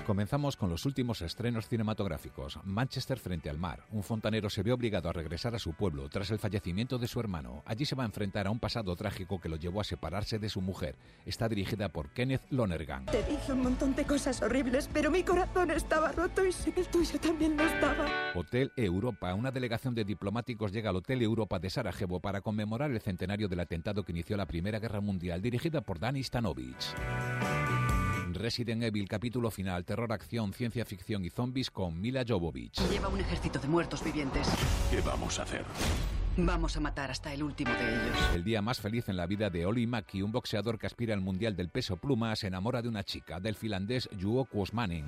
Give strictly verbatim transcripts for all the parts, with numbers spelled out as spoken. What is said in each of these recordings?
Comenzamos con los últimos estrenos cinematográficos. Manchester frente al mar. Un fontanero se ve obligado a regresar a su pueblo tras el fallecimiento de su hermano. Allí se va a enfrentar a un pasado trágico que lo llevó a separarse de su mujer. Está dirigida por Kenneth Lonergan. Te dije un montón de cosas horribles, pero mi corazón estaba roto y sé que el tuyo también lo estaba. Hotel Europa. Una delegación de diplomáticos llega al Hotel Europa de Sarajevo para conmemorar el centenario del atentado que inició la Primera Guerra Mundial, dirigida por Dani Stanovich. Resident Evil, capítulo final, terror, acción, ciencia ficción y zombies con Mila Jovovich. Lleva un ejército de muertos vivientes. ¿Qué vamos a hacer? Vamos a matar hasta el último de ellos. El día más feliz en la vida de Olli Mäki, un boxeador que aspira al mundial del peso pluma, se enamora de una chica, del finlandés Juho Kuosmanen.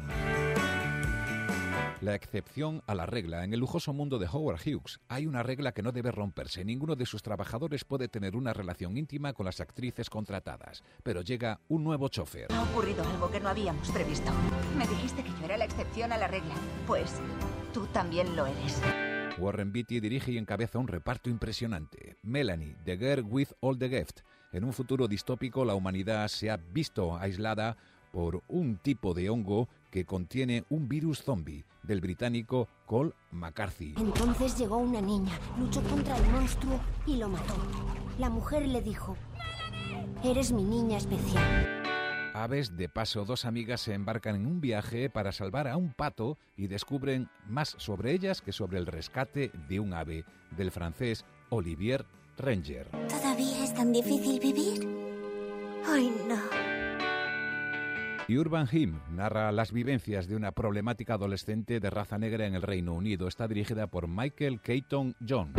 La excepción a la regla. En el lujoso mundo de Howard Hughes hay una regla que no debe romperse. Ninguno de sus trabajadores puede tener una relación íntima con las actrices contratadas. Pero llega un nuevo chofer. Ha ocurrido algo que no habíamos previsto. Me dijiste que yo era la excepción a la regla. Pues tú también lo eres. Warren Beatty dirige y encabeza un reparto impresionante. Melanie, The Girl with All the Gift. En un futuro distópico, la humanidad se ha visto aislada por un tipo de hongo que contiene un virus zombie, del británico Cole McCarthy. Entonces llegó una niña, luchó contra el monstruo y lo mató. La mujer le dijo: eres mi niña especial. Aves de paso, dos amigas se embarcan en un viaje para salvar a un pato y descubren más sobre ellas que sobre el rescate de un ave, del francés Olivier Ranger. ¿Todavía es tan difícil vivir? ¡Ay, no! Y Urban Hymn narra las vivencias de una problemática adolescente de raza negra en el Reino Unido. Está dirigida por Michael Keaton Jones.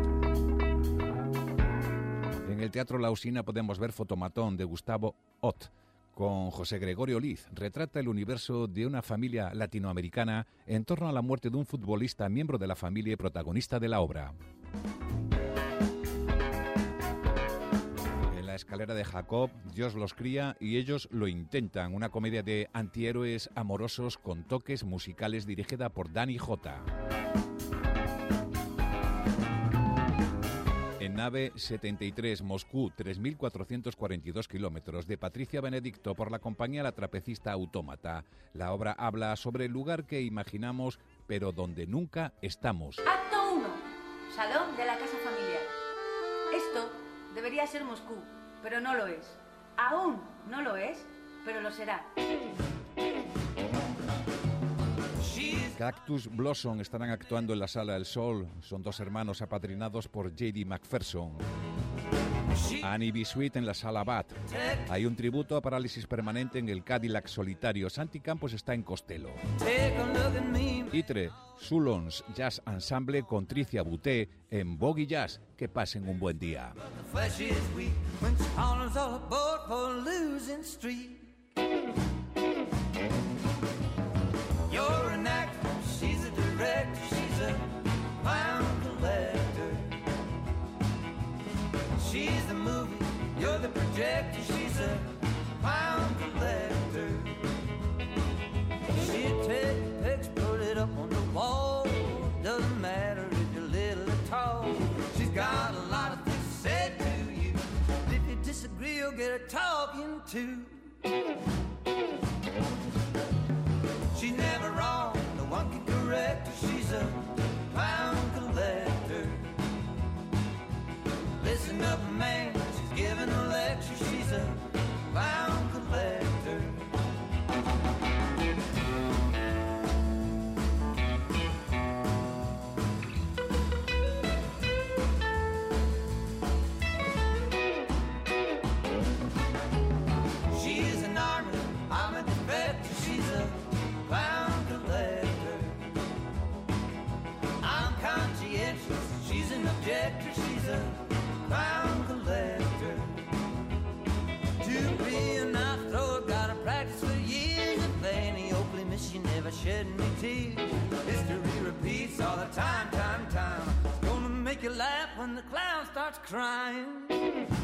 En el Teatro La Usina podemos ver Fotomatón de Gustavo Ott con José Gregorio Liz. Retrata el universo de una familia latinoamericana en torno a la muerte de un futbolista miembro de la familia y protagonista de la obra. La escalera de Jacob, Dios los cría y ellos lo intentan. Una comedia de antihéroes amorosos con toques musicales dirigida por Dani J. En Nave setenta y tres, Moscú, tres mil cuatrocientos cuarenta y dos kilómetros, de Patricia Benedicto por la compañía La Trapecista Autómata. La obra habla sobre el lugar que imaginamos, pero donde nunca estamos. Acto uno. Salón de la casa familiar. Esto debería ser Moscú, pero no lo es. Aún no lo es, pero lo será. Cactus Blossom estarán actuando en la Sala del Sol. Son dos hermanos apadrinados por J D McPherson. Annie B. Sweet en la Sala Bat. Hay un tributo a Parálisis Permanente en el Cadillac Solitario. Santi Campos está en Costello. Itre, Sulons Jazz Ensemble con Tricia Buté en Boggy Jazz. Que pasen un buen día. You're an actor, she's a director, she's a pound collector. She's the movie, you're the projector, she's a pound collector. She'd take pics, put it up on the wall. Doesn't matter if you're little or tall. She's got a lot of things to say to you. If you disagree, you'll get her talking to. She's never wrong, no one can correct her. She's a pound collector. Listen up, man, she's giving a lecture. She's a pound collector. She's an army, I'm a defector. She's a pound collector. I'm conscientious, she's an objector, she's a pound collector. To be an outlaw, gotta practice for years and play any Oakley miss, she never shed any tears. History repeats all the time, time, time. It's gonna make you laugh when the clown starts crying.